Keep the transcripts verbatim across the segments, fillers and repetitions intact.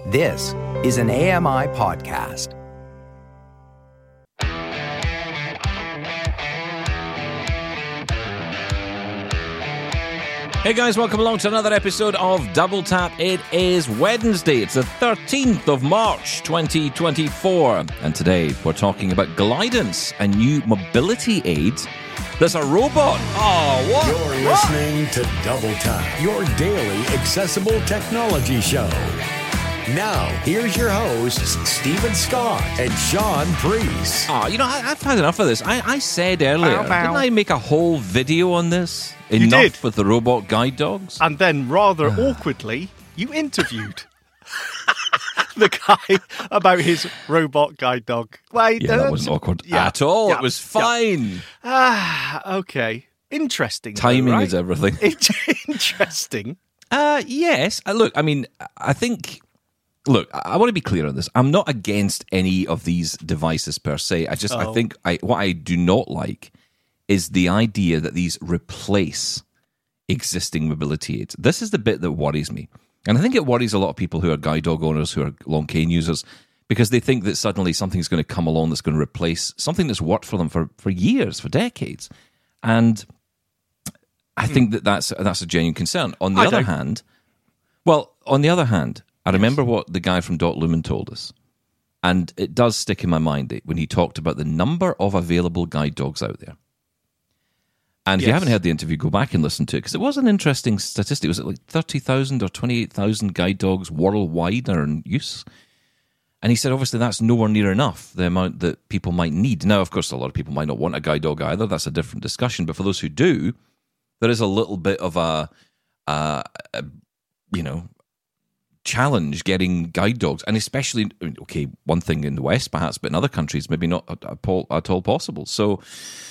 This is an A M I podcast. Hey guys, welcome along to another episode of Double Tap. It is Wednesday, it's the thirteenth of March twenty twenty-four, and today we're talking about Glidance, a new mobility aid that's a robot. Oh, what? You're what? listening to Double Tap, your daily accessible technology show. Now, here's your hosts, Stephen Scott and Sean Priest. Oh, you know, I, I've had enough of this. I, I said earlier, Bow, bow. didn't I make a whole video on this? You Enough did. with the robot guide dogs? And then, rather awkwardly, you interviewed the guy about his robot guide dog. Wait, Yeah, that wasn't awkward yeah, at all. yeah, It was yeah. fine. Ah, okay. Interesting. though, Timing right? is everything. Interesting. Uh, yes. Uh, look, I mean, I think... Look, I, I want to be clear on this. I'm not against any of these devices per se. I just, I Oh. think I, what I do not like is the idea that these replace existing mobility aids. This is the bit that worries me. And I think it worries a lot of people who are guide dog owners, who are long cane users, because they think that suddenly something's going to come along that's going to replace something that's worked for them for, for years, for decades. And I think that that's, that's a genuine concern. On the I other don't. hand, well, on the other hand, I remember what the guy from Dot Lumen told us. And it does stick in my mind when he talked about the number of available guide dogs out there. And if you Yes. haven't heard the interview, go back and listen to it, because it was an interesting statistic. Was it like thirty thousand or twenty-eight thousand guide dogs worldwide are in use? And he said, obviously, that's nowhere near enough, the amount that people might need. Now, of course, a lot of people might not want a guide dog either. That's a different discussion. But for those who do, there is a little bit of a, uh, a you know, challenge getting guide dogs. And especially, okay, one thing in the West, perhaps, but in other countries, maybe not at, at all possible. So...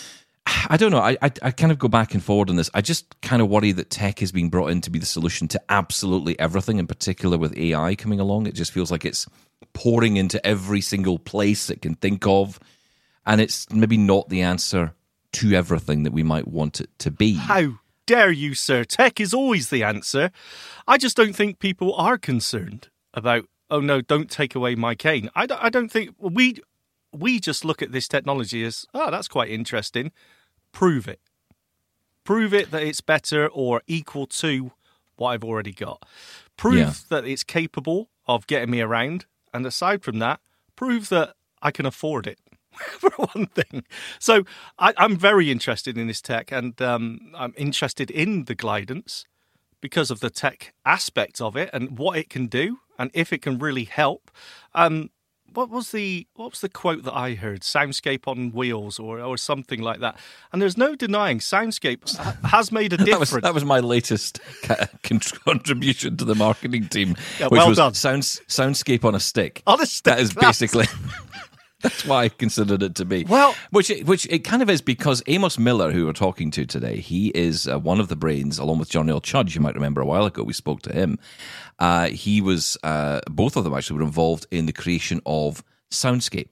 I don't know. I, I I kind of go back and forward on this. I just kind of worry that tech is being brought in to be the solution to absolutely everything, in particular with A I coming along. It just feels like it's pouring into every single place it can think of, and it's maybe not the answer to everything that we might want it to be. How dare you, sir? Tech is always the answer. I just don't think people are concerned about, oh no, don't take away my cane. I don't, I don't think... We, we just look at this technology as, oh, that's quite interesting. Prove it. Prove it that it's better or equal to what I've already got. Prove Yeah. that it's capable of getting me around. And aside from that, prove that I can afford it, for one thing. So I, I'm very interested in this tech, and um, I'm interested in the Glidance because of the tech aspect of it and what it can do and if it can really help. Um, What was the what was the quote that I heard? Soundscape on wheels, or or something like that. And there's no denying Soundscape ha- has made a That was, difference. that was my latest ca- con- contribution to the marketing team, Yeah, which well was done. sounds, soundscape on a stick. On a stick, That is that's- basically... That's why I considered it to be. Well- which it, which it kind of is, because Amos Miller, who we're talking to today, he is uh, one of the brains, along with John L. Chudge. You might remember a while ago we spoke to him. Uh, he was, uh, both of them actually were involved in the creation of Soundscape.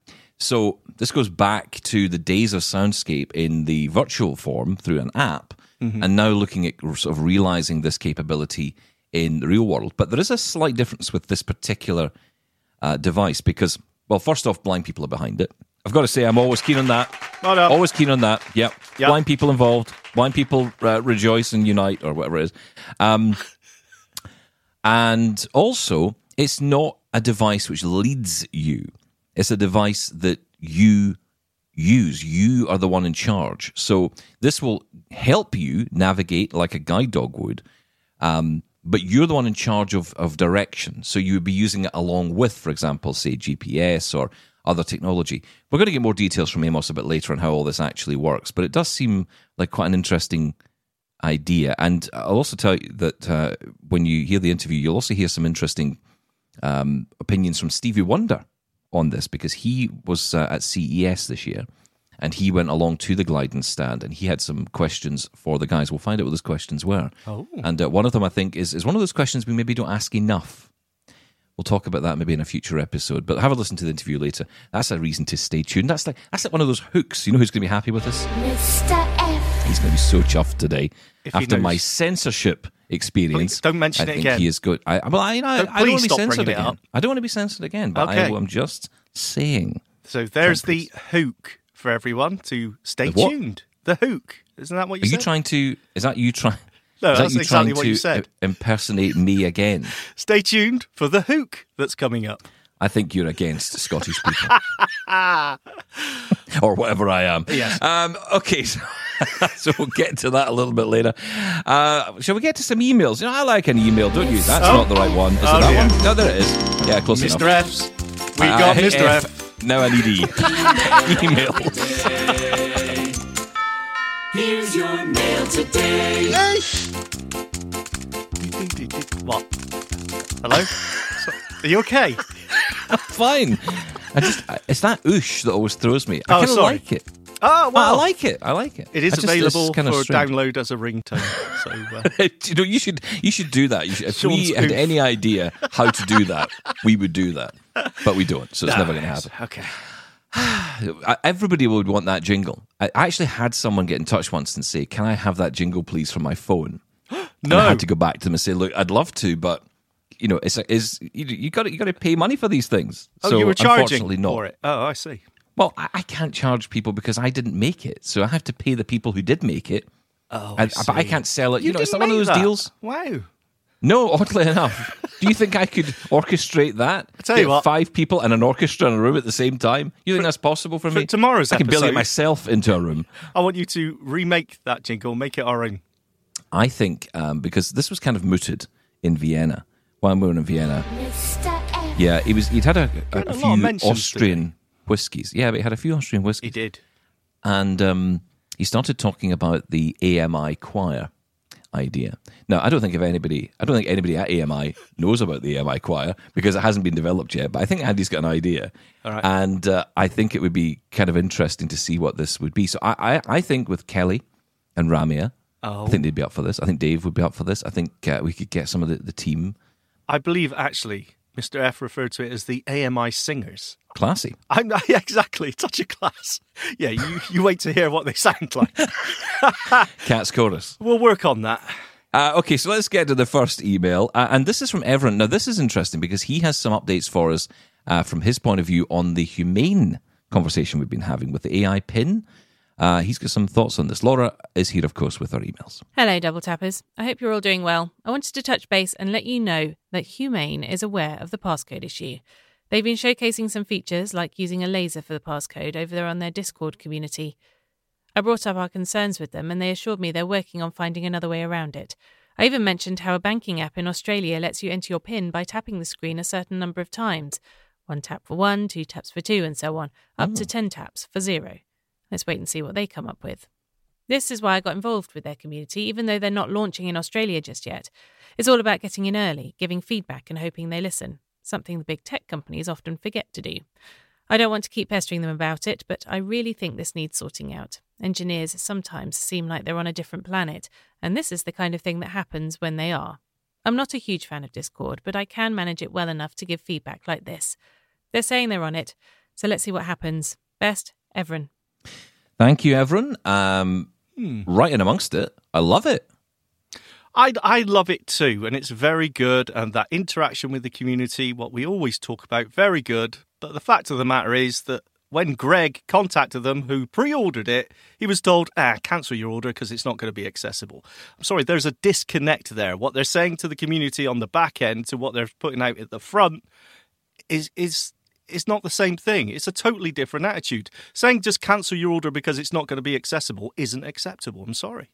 So this goes back to the days of Soundscape in the virtual form through an app, Mm-hmm. and now looking at sort of realizing this capability in the real world. But there is a slight difference with this particular uh, device, because, well, first off, blind people are behind it. I've got to say, I'm always keen on that. Oh, no. Always keen on that. Yep. Yep. Blind people involved. Blind people uh, rejoice and unite, or whatever it is. Um, and also, it's not a device which leads you. It's a device that you use. You are the one in charge. So this will help you navigate like a guide dog would, um, but you're the one in charge of, of direction. So you would be using it along with, for example, say G P S or other technology. We're going to get more details from Amos a bit later on how all this actually works, but it does seem like quite an interesting idea. And I'll also tell you that uh, when you hear the interview, you'll also hear some interesting um, opinions from Stevie Wonder on this, because he was uh, at C E S this year, and he went along to the Glidance stand, and he had some questions for the guys. We'll find out what those questions were. Oh. And uh, one of them, I think, is, is one of those questions we maybe don't ask enough. We'll talk about that maybe in a future episode, but have a listen to the interview later. That's a reason to stay tuned. That's like that's like one of those hooks. You know who's going to be happy with this? Mister F. He's going to be so chuffed today If he after my knows. censorship experience. Please don't mention I it think again. He is good. I, well, I, I, Don't- I don't please want to be stop censored bringing it again. up. I don't want to be censored again, but Okay. I am just saying. So there's Please. the hook for everyone to stay The what? tuned. The hook. Isn't that what you Are said? you trying to? Is that you trying? No, is that that's you exactly trying what to you said. i- impersonate me again? Stay tuned for the hook that's coming up. I think you're against Scottish people. Or whatever I am. Yes. Um, okay, so, so we'll get to that a little bit later. Uh, shall we get to some emails? You know, I like an email, don't you? That's Oh. not the right one. Is Oh, it that dear. one? No, there it is. Yeah, close Mister enough. F's. We Uh, got hit Mister F. Now I need E. Emails. Here's your mail today. What? Hello? Are you okay? Fine. I just, I- it's that oosh that always throws me. I Oh, kind of sorry. like it. Oh, Well, I well. like it. I like it. It is I just- available it's kind of for strange. download as a ringtone. So, uh, you know, you should you should do that. You should, if Sean's we had oof. any idea how to do that, we would do that. But we don't, so it's no, never going to happen. Okay. I- Everybody would want that jingle. I actually had someone get in touch once and say, "Can I have that jingle, please, for my phone?" And No. I had to go back to them and say, "Look, I'd love to, but you know, it's is you, you got you got to pay money for these things." Oh, so you were charging unfortunately not. for it. Oh, I see. Well, I, I can't charge people because I didn't make it, so I have to pay the people who did make it. Oh, And- but I can't sell it. You, know, it's didn't not one of make those that? deals. Wow. No, oddly enough. Do you think I could orchestrate that? I tell you Get what. five people and an orchestra in a room at the same time? You think that's possible for, for me? tomorrow's I can barely episode- get myself into a room. I want you to remake that jingle, make it our own. I think um, because this was kind of mooted in Vienna while we were in Vienna. Mister F. Yeah, he was. He'd had a, a, had a a lot of few mentions Austrian whiskies. Yeah, but he had a few Austrian whiskies. He did. And um, he started talking about the A M I choir idea. Now, I don't think if anybody, I don't think anybody at A M I knows about the A M I choir because it hasn't been developed yet. But I think Andy's got an idea, All right. and uh, I think it would be kind of interesting to see what this would be. So I, I, I think with Kelly and Ramia, Oh. I think they'd be up for this. I think Dave would be up for this. I think uh, we could get some of the, the team. I believe, actually, Mister F referred to it as the A M I singers. Classy. I'm exactly such a class. Yeah, you, you wait to hear what they sound like. Cat's Chorus. We'll work on that. Uh, okay, so let's get to the first email. Uh, and this is from Everett. Now, this is interesting because he has some updates for us uh, from his point of view on the humane conversation we've been having with the A I pin. Uh, he's got some thoughts on this. Laura is here, of course, with our emails. Hello, Double Tappers. I hope you're all doing well. I wanted to touch base and let you know that Humane is aware of the passcode issue. They've been showcasing some features like using a laser for the passcode over there on their Discord community. I brought up our concerns with them and they assured me they're working on finding another way around it. I even mentioned how a banking app in Australia lets you enter your PIN by tapping the screen a certain number of times. One tap for one, two taps for two, and so on, up to ten taps for zero. Let's wait and see what they come up with. This is why I got involved with their community, even though they're not launching in Australia just yet. It's all about getting in early, giving feedback and hoping they listen, something the big tech companies often forget to do. I don't want to keep pestering them about it, but I really think this needs sorting out. Engineers sometimes seem like they're on a different planet, and this is the kind of thing that happens when they are. I'm not a huge fan of Discord, but I can manage it well enough to give feedback like this. They're saying they're on it, so let's see what happens. Best, Everin. Thank you, Everin. Um, Hmm. Right in amongst it. I love it. I, I love it too, and it's very good. And that interaction with the community, what we always talk about, very good. But the fact of the matter is that when Greg contacted them, who pre-ordered it, he was told, ah, cancel your order because it's not going to be accessible. I'm sorry, there's a disconnect there. What they're saying to the community on the back end to what they're putting out at the front is is is not the same thing. It's a totally different attitude. Saying just cancel your order because it's not going to be accessible isn't acceptable. I'm sorry.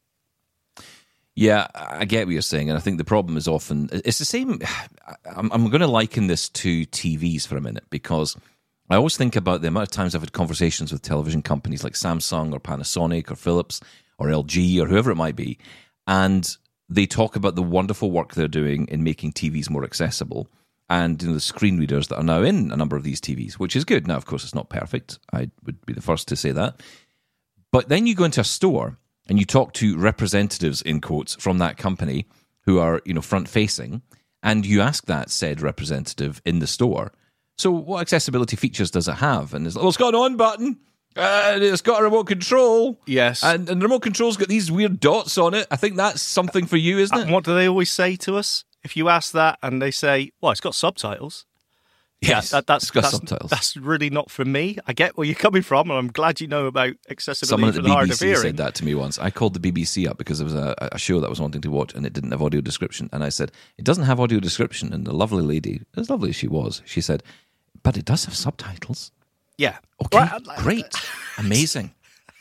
Yeah, I get what you're saying, and I think the problem is often it's the same. I'm, I'm going to liken this to T Vs for a minute because I always think about the amount of times I've had conversations with television companies like Samsung or Panasonic or Philips or L G or whoever it might be, and they talk about the wonderful work they're doing in making T Vs more accessible and you know, the screen readers that are now in a number of these T Vs, which is good. Now, of course, it's not perfect. I would be the first to say that. But then you go into a store and you talk to representatives, in quotes, from that company who are, you know, front-facing, and you ask that said representative in the store, so what accessibility features does it have? And there's, well, it's got an on button. Uh, it's got a remote control. Yes. And, and the remote control's got these weird dots on it. I think that's something for you, isn't it? And what do they always say to us? If you ask that and they say, well, it's got subtitles. Yes, yeah, that, that's, it's got that's, subtitles. That's really not for me. I get where you're coming from, and I'm glad you know about accessibility Someone at for the the hard B B of C hearing. said that to me once. I called the B B C up because there was a, a show that I was wanting to watch and it didn't have audio description. And I said, it doesn't have audio description. And the lovely lady, as lovely as she was, she said, but it does have subtitles. Yeah. Okay, Right. great, amazing.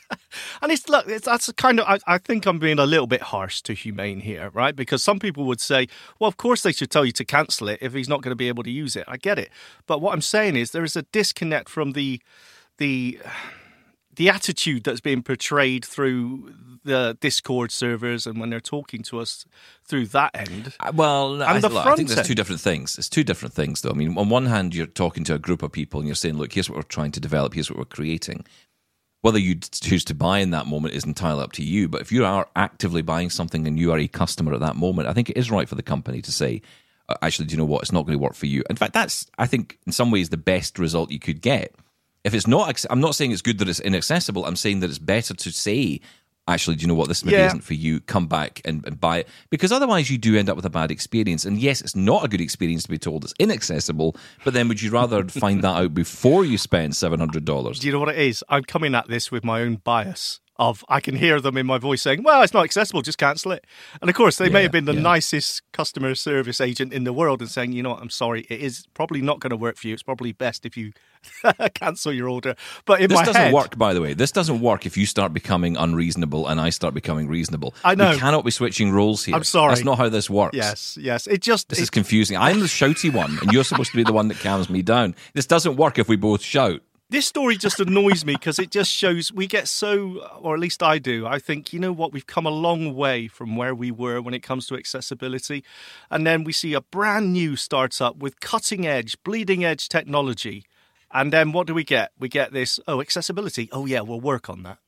And it's look, it's, that's a kind of. I, I think I'm being a little bit harsh to Humane here, right? Because some people would say, "Well, of course they should tell you to cancel it if he's not going to be able to use it." I get it, but what I'm saying is there is a disconnect from the the the attitude that's being portrayed through the Discord servers and when they're talking to us through that end. Uh, Well, I, the look, I front think there's end. two different things. It's two different things, though. I mean, on one hand, you're talking to a group of people and you're saying, look, here's what we're trying to develop, here's what we're creating. Whether you choose to buy in that moment is entirely up to you. But if you are actively buying something and you are a customer at that moment, I think it is right for the company to say, uh, actually, do you know what? It's not going to work for you. In fact, that's, I think, in some ways, the best result you could get. If it's not, acc- I'm not saying it's good that it's inaccessible. I'm saying that it's better to say, actually, do you know what? This maybe Yeah. isn't for you. Come back and, and buy it. Because otherwise you do end up with a bad experience. And yes, it's not a good experience to be told it's inaccessible, but then would you rather find that out before you spend seven hundred dollars? Do you know what it is? I'm coming at this with my own bias of I can hear them in my voice saying, well, it's not accessible, just cancel it. And of course, they may Yeah, have been the yeah. nicest customer service agent in the world and saying, you know what, I'm sorry, it is probably not going to work for you. It's probably best if you cancel your order. But in This my doesn't head, work, by the way. This doesn't work if you start becoming unreasonable and I start becoming reasonable. I know. We cannot be switching roles here. I'm sorry. That's not how this works. Yes, yes. It just, This it, is confusing. I'm the shouty one, and you're supposed to be the one that calms me down. This doesn't work if we both shout. this story just annoys me because it just shows we get so, or at least I do, I think, you know what, we've come a long way from where we were when it comes to accessibility. And then we see a brand new startup with cutting edge, bleeding edge technology. And then what do we get? We get this, oh, accessibility. Oh, yeah, we'll work on that.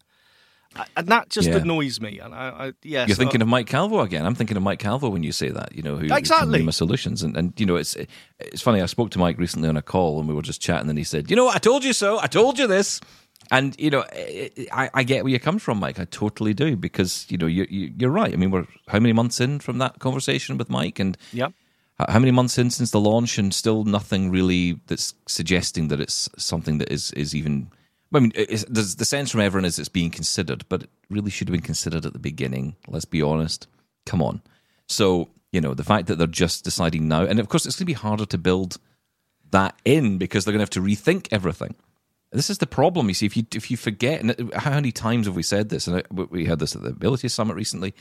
And that just Yeah. annoys me. And I, I yeah, You're so- thinking of Mike Calvo again. I'm thinking of Mike Calvo when you say that, you know, who Exactly. from Numa Solutions. And, and, you know, it's it's funny. I spoke to Mike recently on a call and we were just chatting and he said, you know what, I told you so. I told you this. And, you know, I, I get where you come from, Mike. I totally do because, you know, you, you, you're right. I mean, we're how many months in from that conversation with Mike? And Yeah. how many months in since the launch and still nothing really that's suggesting that it's something that is, is even... I mean, it's, there's the sense from everyone is it's being considered, but it really should have been considered at the beginning. Let's be honest. Come on. So, you know, the fact that they're just deciding now, and of course it's going to be harder to build that in because they're going to have to rethink everything. This is the problem. You see, if you if you forget, and how many times have we said this? And we had this at the Ability Summit recently.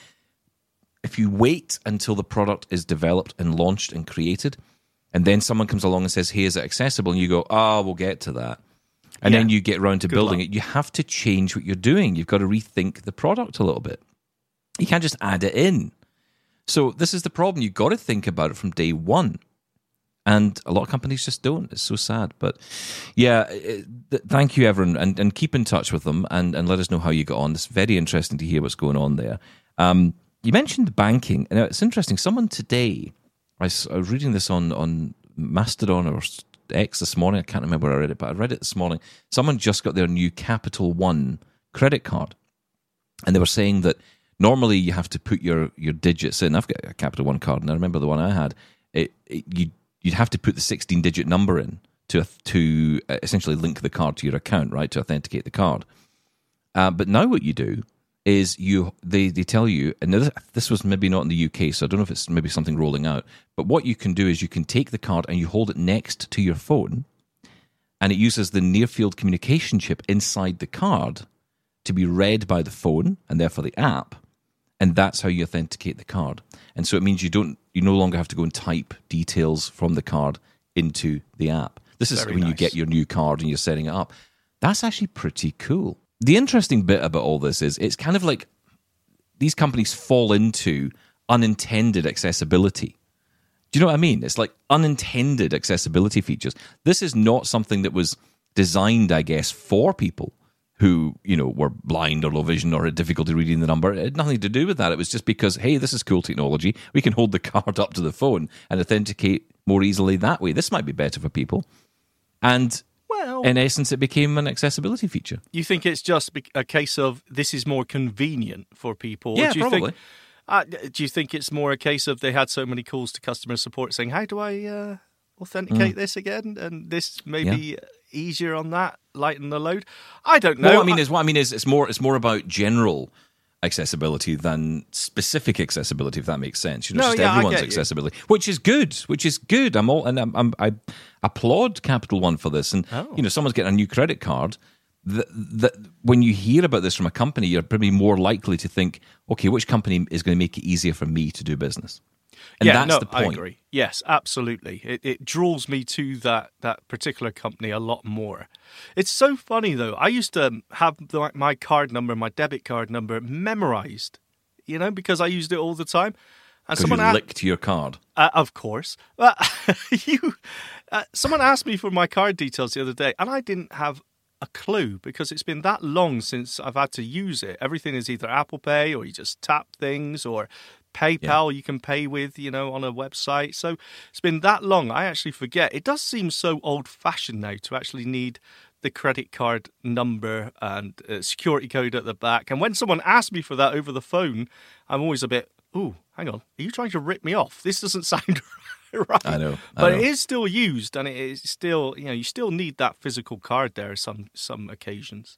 If you wait until the product is developed and launched and created, and then someone comes along and says, "Hey, is it accessible?" and you go, "Oh, we'll get to that." And Yeah. then you get around to Good building luck. it. You have to change what you're doing. You've got to rethink the product a little bit. You can't just add it in. So this is the problem. You've got to think about it from day one. And a lot of companies just don't. It's so sad. But yeah, it, th- thank you, everyone. And, and keep in touch with them and, and let us know how you got on. It's very interesting to hear what's going on there. Um, you mentioned banking. And it's interesting. Someone today, I s- I was reading this on, on Mastodon or X this morning. I can't remember where I read it, but I read it this morning. Someone just got their new Capital One credit card. And they were saying that normally you have to put your, your digits in. I've got a Capital One card, and I remember the one I had. It, it, you, you'd have to put the sixteen-digit number in to to essentially link the card to your account, right, to authenticate the card. Uh, but now what you do is you they, they tell you, and this, this was maybe not in the U K, so I don't know if it's maybe something rolling out, but what you can do is you can take the card and you hold it next to your phone, and it uses the near-field communication chip inside the card to be read by the phone and therefore the app, and that's how you authenticate the card. And so it means you don't you no longer have to go and type details from the card into the app. This is Very when you nice. get your new card and you're setting it up. That's actually pretty cool. The interesting bit about all this is it's kind of like these companies fall into unintended accessibility. Do you know what I mean? It's like unintended accessibility features. This is not something that was designed, I guess, for people who, you know, were blind or low vision or had difficulty reading the number. It had nothing to do with that. It was just because, hey, this is cool technology. We can hold the card up to the phone and authenticate more easily that way. This might be better for people. And Well, in essence, it became an accessibility feature. You think it's just be- a case of this is more convenient for people? Yeah, or do you probably. Think, uh, do you think it's more a case of they had so many calls to customer support saying, how do I uh, authenticate mm. this again? And this may yeah. be easier on that, lighten the load? I don't know. No, what I mean I- is, what I mean is, it's more, it's more about general accessibility than specific accessibility, if that makes sense. You know, no, just yeah, everyone's accessibility, which is good, which is good. I'm all, and I'm, I'm, I applaud Capital One for this. And oh. you know, someone's getting a new credit card. That, that when you hear about this from a company, you're probably more likely to think, okay, which company is going to make it easier for me to do business? And yeah, that's no, the point. I agree. Yes, absolutely. It, it draws me to that that particular company a lot more. It's so funny, though. I used to have the, my card number, my debit card number memorized, you know, because I used it all the time. And someone you asked, licked your card. Uh, of course. Uh, you, uh, someone asked me for my card details the other day, and I didn't have a clue because it's been that long since I've had to use it. Everything is either Apple Pay or you just tap things, or PayPal yeah. you can pay with, you know, on a website. So it's been that long, I actually forget. It does seem so old-fashioned now to actually need the credit card number and uh, security code at the back. And when someone asks me for that over the phone, I'm always a bit, ooh, hang on, are you trying to rip me off? This doesn't sound right. I know. I but know. It is still used, and it is still, you know, you still need that physical card there some some occasions.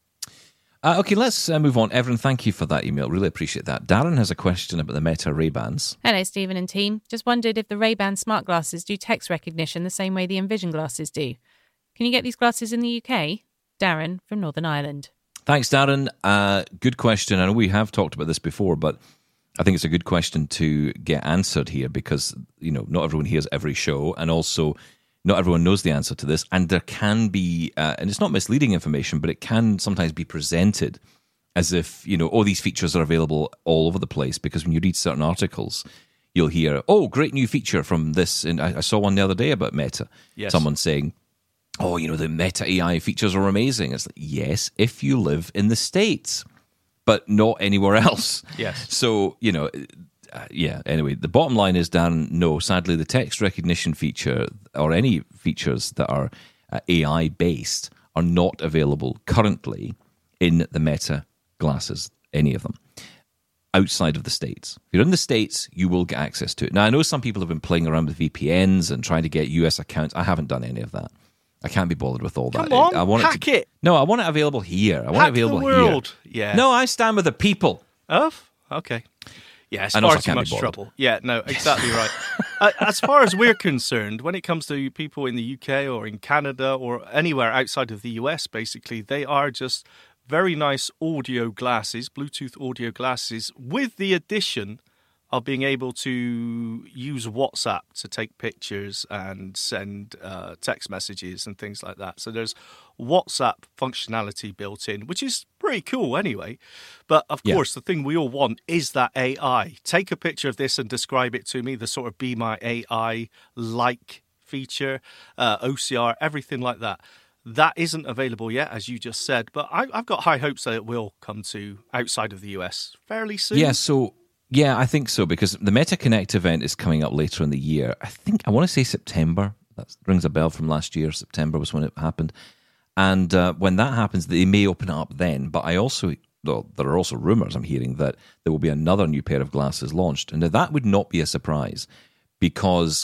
Uh, okay, let's uh, move on. Evan, thank you for that email. Really appreciate that. Darren has a question about the Meta Ray-Bans. Hello, Stephen and team. Just wondered if the Ray-Ban smart glasses do text recognition the same way the Envision glasses do. Can you get these glasses in the U K? Darren from Northern Ireland. Thanks, Darren. Uh, good question. I know we have talked about this before, but I think it's a good question to get answered here because, you know, not everyone hears every show, and also not everyone knows the answer to this. And there can be, uh, and it's not misleading information, but it can sometimes be presented as if, you know, oh, these features are available all over the place, because when you read certain articles, you'll hear, oh, great new feature from this. And I, I saw one the other day about Meta. Yes. Someone saying, oh, you know, the Meta A I features are amazing. It's like, yes, if you live in the States, but not anywhere else. Yes. So, you know, uh, yeah, anyway, the bottom line is, Darren, no, sadly, the text recognition feature or any features that are uh, A I-based are not available currently in the Meta glasses, any of them, outside of the States. If you're in the States, you will get access to it. Now, I know some people have been playing around with V P Ns and trying to get U S accounts. I haven't done any of that. I can't be bothered with all Come that. on, I want hack it, to, it. No, I want it available here. I want hack it available the world. here. Yeah. No, I stand with the people. Oh, okay. Yeah, it's And far also too can't be much bothered. trouble. Yeah, no, exactly right. uh, as far as we're concerned, when it comes to people in the U K or in Canada or anywhere outside of the U S, basically, they are just very nice audio glasses, Bluetooth audio glasses, with the addition of being able to use WhatsApp to take pictures and send uh, text messages and things like that. So there's WhatsApp functionality built in, which is pretty cool anyway. But of Yeah. course, the thing we all want is that A I. Take a picture of this and describe it to me, the sort of Be My A I-like feature, uh, O C R, everything like that. That isn't available yet, as you just said, but I, I've got high hopes that it will come to outside of the U S fairly soon. Yeah, so yeah, I think so, because the Meta Connect event is coming up later in the year. I think I want to say September. That rings a bell from last year. September was when it happened, and uh, when that happens, they may open it up then. But I also, well, there are also rumors I'm hearing that there will be another new pair of glasses launched, and now that would not be a surprise, because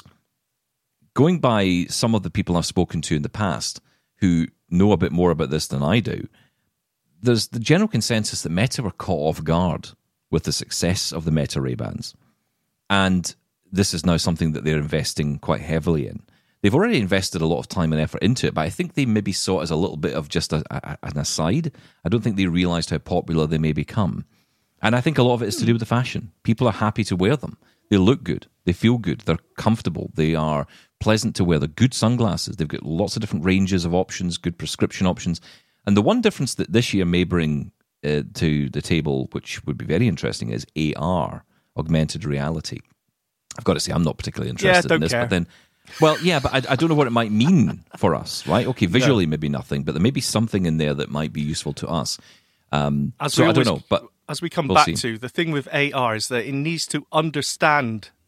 going by some of the people I've spoken to in the past who know a bit more about this than I do, there's the general consensus that Meta were caught off guard with the success of the Meta Ray-Bans. And this is now something that they're investing quite heavily in. They've already invested a lot of time and effort into it, but I think they maybe saw it as a little bit of just a, a, an aside. I don't think they realised how popular they may become. And I think a lot of it is to do with the fashion. People are happy to wear them. They look good. They feel good. They're comfortable. They are pleasant to wear. They're good sunglasses. They've got lots of different ranges of options, good prescription options. And the one difference that this year may bring uh, to the table, which would be very interesting, is A R, augmented reality. I've got to say, I'm not particularly interested don't in this, care. but then, well, yeah, but I, I don't know what it might mean for us, right? Okay, visually maybe nothing, but there may be something in there that might be useful to us. Um, As so we I don't always- know, but As we come we'll back see. to, the thing with A R is that it needs to understand the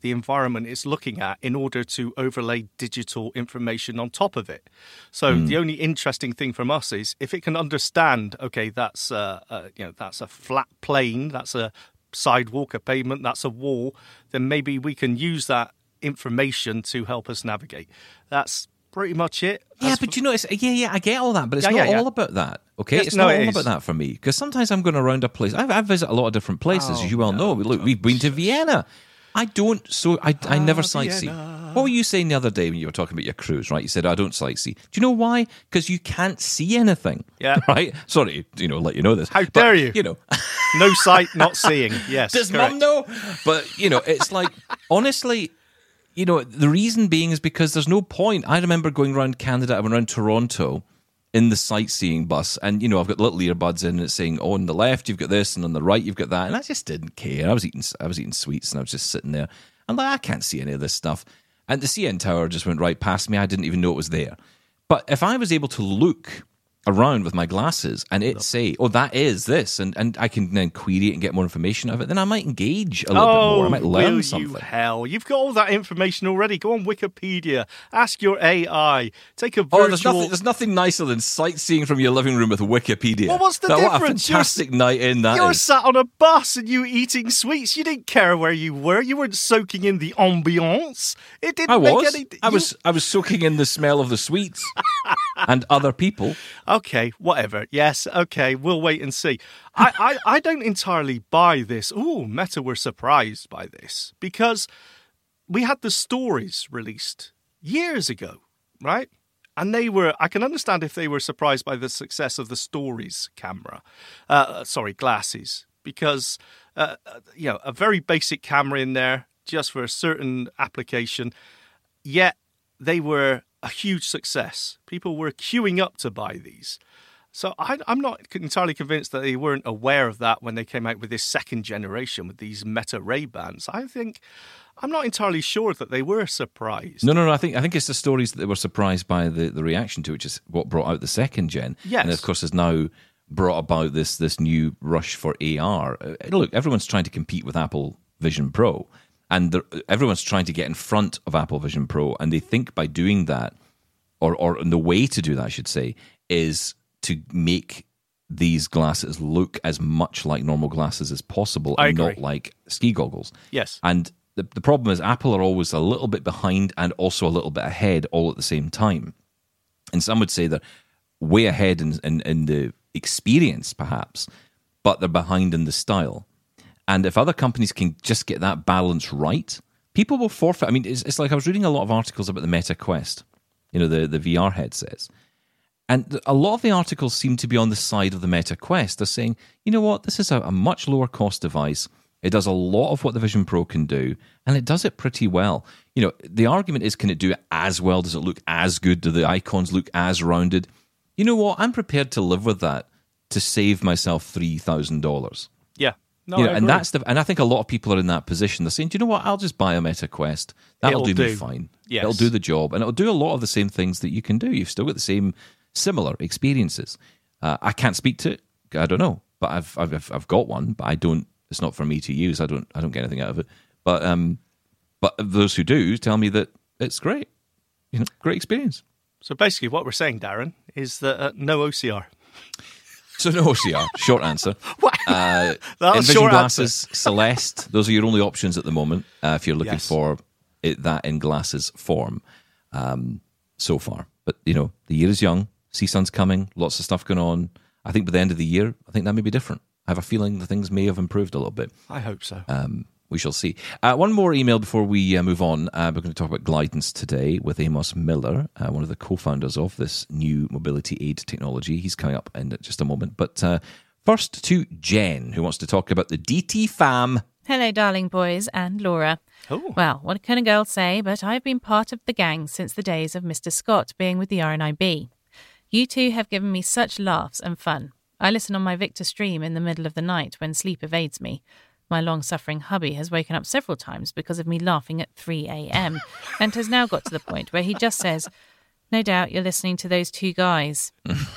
the environment it's looking at in order to overlay digital information on top of it. So mm. the only interesting thing from us is if it can understand, okay, that's a, a, you know, that's a flat plane, that's a sidewalk, a pavement, that's a wall, then maybe we can use that information to help us navigate. That's pretty much it. Yeah, That's but you know, it's, yeah, yeah, I get all that, but it's Yeah, not yeah, yeah. all about that, okay? Yes, it's no, not it all is. about that for me, because sometimes I'm going around a place. I, I visit a lot of different places, Oh, as you well no, know. Look, we've been to Vienna. I don't, so I, I never sightsee. Vienna. What were you saying the other day when you were talking about your cruise, right? You said, I don't sightsee. Do you know why? Because you can't see anything. Yeah. Right? Sorry, you know, let you know this. How But, dare you? You know. No sight, not seeing. Yes, Does correct. mum know? But, you know, it's like, honestly, you know, the reason being is because there's no point. I remember going around Canada, I went around Toronto in the sightseeing bus, and, you know, I've got little earbuds in, and it's saying, oh, on the left you've got this, and on the right you've got that, and I just didn't care. I was eating, I was eating sweets, and I was just sitting there. I'm like, I can't see any of this stuff. And the C N Tower just went right past me. I didn't even know it was there. But if I was able to look around with my glasses and it say, oh, that is this, and, and I can then query it and get more information out of it, then I might engage a little oh, bit more. I might learn will something. you hell. You've got all that information already. Go on Wikipedia. Ask your A I. Take a virtual... Oh, there's nothing, there's nothing nicer than sightseeing from your living room with Wikipedia. Well, what's the Now, difference? What a fantastic night in that You're is. sat on a bus and you eating sweets. You didn't care where you were. You weren't soaking in the ambiance. It didn't I make was. any... I you- was. I was soaking in the smell of the sweets and other people. Okay, whatever. Yes, okay, we'll wait and see. I, I, I don't entirely buy this. Ooh, Meta were surprised by this because we had the stories released years ago, right? And they were, I can understand if they were surprised by the success of the stories camera, uh, sorry, glasses, because, uh, you know, a very basic camera in there just for a certain application, yet they were a huge success. People were queuing up to buy these. So I, I'm not entirely convinced that they weren't aware of that when they came out with this second generation with these Meta Ray-Bans. I think, I'm not entirely sure that they were surprised. No, no, no. I think I think it's the stories that they were surprised by the, the reaction to, which is what brought out the second gen. Yes. And of course has now brought about this this new rush for A R. Uh, look, everyone's trying to compete with Apple Vision Pro, and they're- everyone's trying to get in front of Apple Vision Pro, and they think by doing that, or or the way to do that, I should say, is to make these glasses look as much like normal glasses as possible I and agree. not like ski goggles. Yes. And the, the problem is Apple are always a little bit behind and also a little bit ahead all at the same time. And some would say they're way ahead in, in, in the experience, perhaps, but they're behind in the style. And if other companies can just get that balance right, people will forfeit. I mean, it's, it's like I was reading a lot of articles about the Meta Quest, you know, the, the V R headsets. And a lot of the articles seem to be on the side of the Meta Quest. They're saying, you know what, this is a, a much lower cost device. It does a lot of what the Vision Pro can do, and it does it pretty well. You know, the argument is, can it do it as well? Does it look as good? Do the icons look as rounded? You know what? I'm prepared to live with that to save myself three thousand dollars. Yeah. No, You know, I and agree. that's the, and I think a lot of people are in that position. They're saying, do you know what? I'll just buy a Meta Quest. That'll It'll do, me do. fine. Yes. It'll do the job, and it'll do a lot of the same things that you can do. You've still got the same similar experiences. Uh, I can't speak to it. I don't know, but I've, I've I've got one, but I don't. It's not for me to use. I don't I don't get anything out of it. But um, but those who do tell me that it's great. You know, great experience. So basically what we're saying, Darren, is that uh, no O C R. So no O C R. Short answer. Wow. Uh, That was Envision short glasses, Celeste. Those are your only options at the moment uh, if you're looking Yes. for it, that in glasses form. Um, so far, but you know, the year is young. CSUN's coming. Lots of stuff going on. I think by the end of the year, I think that may be different. I have a feeling the things may have improved a little bit. I hope so. Um, we shall see. Uh, one more email before we uh, move on. Uh, we're going to talk about Glidance today with Amos Miller, uh, one of the co-founders of this new mobility aid technology. He's coming up in just a moment. But uh, first to Jen, who wants to talk about the D T FAM. Hello, darling boys and Laura. Oh. Well, what can a girl say, but I've been part of the gang since the days of Mister Scott being with the R N I B. You two have given me such laughs and fun. I listen on my Victor stream in the middle of the night when sleep evades me. My long-suffering hubby has woken up several times because of me laughing at three a.m. and has now got to the point where he just says, "No doubt you're listening to those two guys."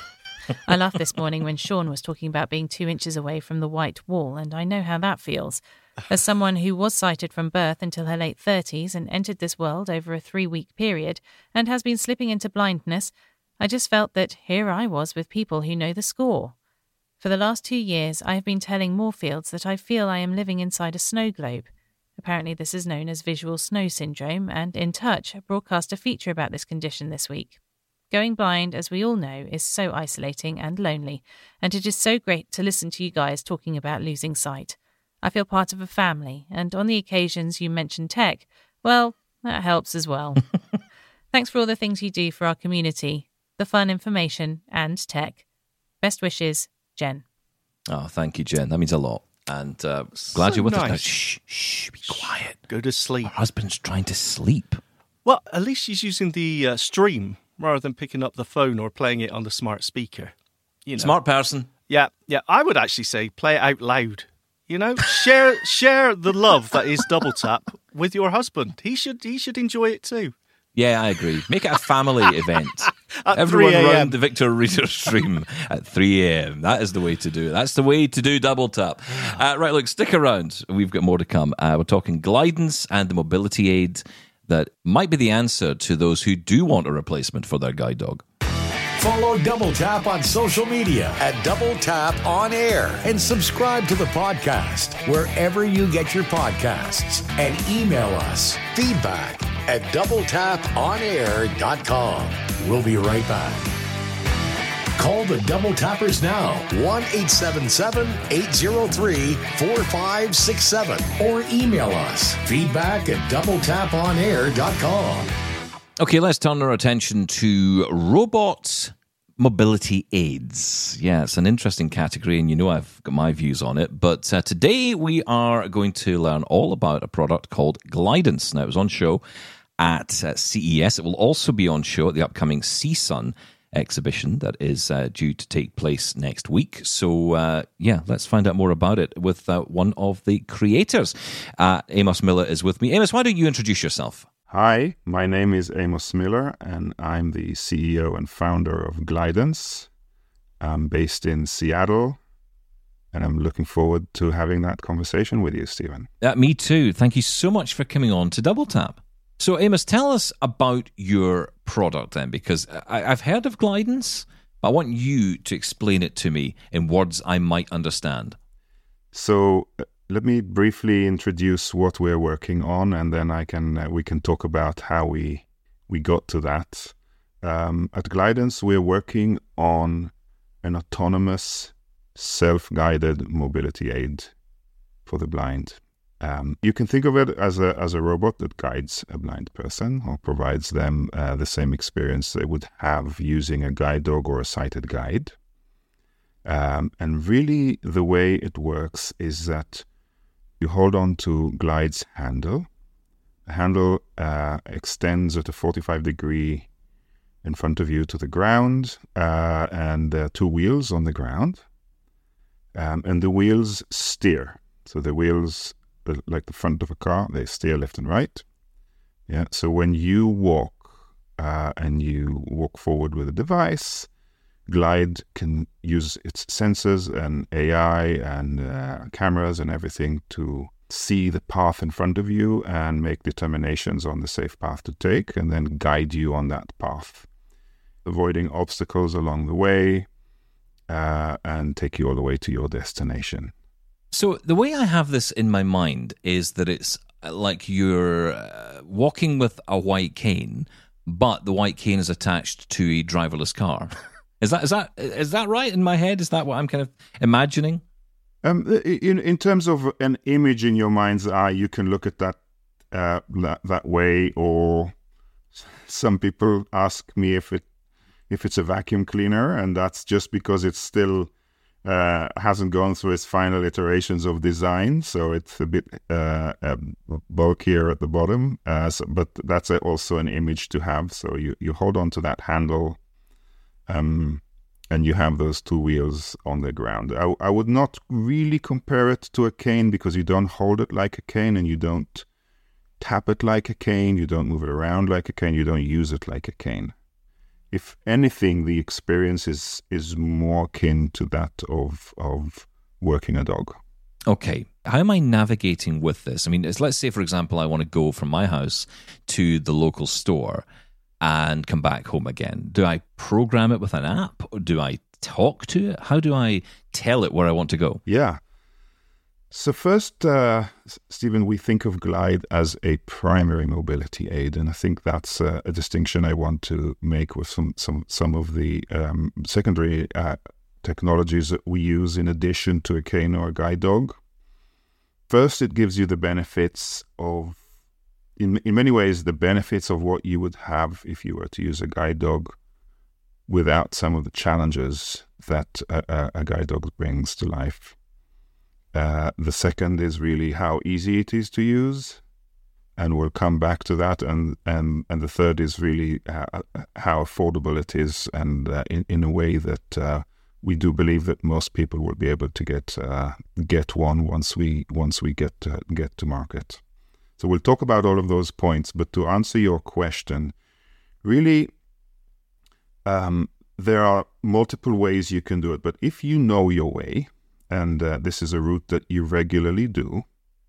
I laughed this morning when Sean was talking about being two inches away from the white wall, and I know how that feels. As someone who was sighted from birth until her late thirties and entered this world over a three-week period and has been slipping into blindness, I just felt that here I was with people who know the score. For the last two years, I have been telling Moorfields that I feel I am living inside a snow globe. Apparently this is known as visual snow syndrome, and In Touch broadcast a feature about this condition this week. Going blind, as we all know, is so isolating and lonely, and it is so great to listen to you guys talking about losing sight. I feel part of a family, and on the occasions you mention tech, well, that helps as well. Thanks for all the things you do for our community, the fun information and tech. Best wishes, Jen. Oh, thank you, Jen. That means a lot. And uh, glad So you're with us nice. now. Shh, shh, be quiet. Go to sleep. Her husband's trying to sleep. Well, at least she's using the uh, stream rather than picking up the phone or playing it on the smart speaker. You know. Smart person. Yeah, yeah. I would actually say play it out loud. You know, share share the love that is Double Tap with your husband. He should he should enjoy it too. Yeah, I agree. Make it a family event. At Everyone three a.m. round the Victor Reader stream at three a.m. That is the way to do it. That's the way to do Double Tap. Uh, right, look, stick around. We've got more to come. Uh, we're talking Glidance and the mobility aid that might be the answer to those who do want a replacement for their guide dog. Follow Double Tap on social media at Double Tap On Air and subscribe to the podcast wherever you get your podcasts, and email us feedback at double tap on air dot com. We'll be right back. Call the Double Tappers now, one eight seven seven, eight zero three, four five six seven, or email us feedback at double tap on air dot com. Okay, let's turn our attention to robot mobility aids. Yeah, it's an interesting category, and you know I've got my views on it. But uh, today we are going to learn all about a product called Glidance. Now, it was on show at uh, C E S. It will also be on show at the upcoming C S U N exhibition that is uh, due to take place next week. So, uh, yeah, let's find out more about it with uh, one of the creators. Uh, Amos Miller is with me. Amos, why don't you introduce yourself? Hi, my name is Amos Miller, and I'm the C E O and founder of Glidance. I'm based in Seattle, and I'm looking forward to having that conversation with you, Stephen. Uh, me too. Thank you so much for coming on to Double Tap. So, Amos, tell us about your product then, because I, I've heard of Glidance, but I want you to explain it to me in words I might understand. So, uh, let me briefly introduce what we're working on, and then I can uh, we can talk about how we we got to that. Um, at Glidance, we're working on an autonomous, self-guided mobility aid for the blind. Um, you can think of it as a as a robot that guides a blind person or provides them uh, the same experience they would have using a guide dog or a sighted guide. Um, and really, the way it works is that you hold on to Glide's handle. The handle uh, extends at a forty-five degree in front of you to the ground, uh, and there are two wheels on the ground. Um, and the wheels steer. So the wheels, like the front of a car, they steer left and right. Yeah. So when you walk uh, and you walk forward with a device, Glide can use its sensors and A I and uh, cameras and everything to see the path in front of you and make determinations on the safe path to take, and then guide you on that path, avoiding obstacles along the way, uh, and take you all the way to your destination. So the way I have this in my mind is that it's like you're uh, walking with a white cane, but the white cane is attached to a driverless car. Is that is that is that right in my head? Is that what I'm kind of imagining? Um, in in terms of an image in your mind's eye, you can look at that uh, that, that way. Or some people ask me if it if it's a vacuum cleaner, and that's just because it's still uh, hasn't gone through its final iterations of design, so it's a bit uh, uh, bulkier at the bottom. Uh, so, but that's a, also an image to have. So you, you hold on to that handle. Um, and you have those two wheels on the ground. I, I would not really compare it to a cane, because you don't hold it like a cane and you don't tap it like a cane, you don't move it around like a cane, you don't use it like a cane. If anything, the experience is is more akin to that of of working a dog. Okay, how am I navigating with this? I mean, it's, let's say, for example, I want to go from my house to the local store and come back home again. Do I program it with an app, or do I talk to it? How do I tell it where I want to go? Yeah. So first, uh, Stephen, we think of Glide as a primary mobility aid, and I think that's uh, a distinction I want to make with some some some of the um, secondary uh, technologies that we use in addition to a cane or a guide dog. First, it gives you the benefits of, in in many ways, the benefits of what you would have if you were to use a guide dog without some of the challenges that a, a, a guide dog brings to life. Uh, the second is really how easy it is to use, and we'll come back to that. And and, and the third is really uh, how affordable it is, and uh, in, in a way that uh, we do believe that most people will be able to get uh, get one once we once we get to, get to market. So we'll talk about all of those points. But to answer your question, really, um, there are multiple ways you can do it. But if you know your way, and uh, this is a route that you regularly do,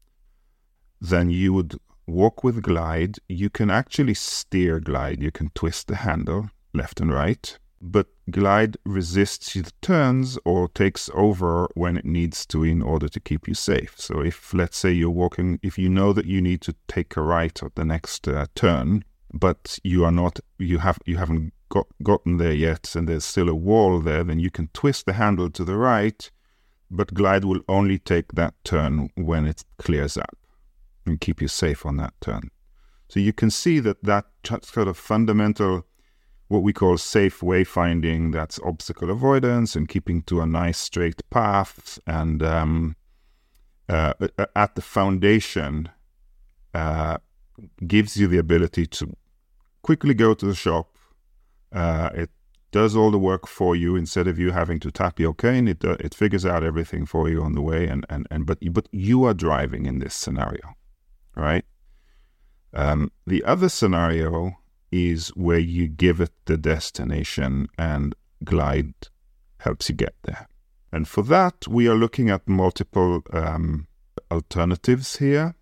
then you would walk with Glide. You can actually steer Glide. You can twist the handle left and right, but Glide resists the turns or takes over when it needs to in order to keep you safe. So if, let's say, you're walking, if you know that you need to take a right at the next uh, turn, but you are not, you have, you haven't got, gotten there yet, and there's still a wall there, then you can twist the handle to the right, but Glide will only take that turn when it clears up and keep you safe on that turn. So you can see that that sort of fundamental, what we call safe wayfinding, that's obstacle avoidance and keeping to a nice straight path, and um, uh, at the foundation uh, gives you the ability to quickly go to the shop. Uh, it does all the work for you instead of you having to tap your cane. It uh, it figures out everything for you on the way, and and, and but but you are driving in this scenario, right? Um, the other scenario is where you give it the destination, and Glide helps you get there. And for that, we are looking at multiple um, alternatives here.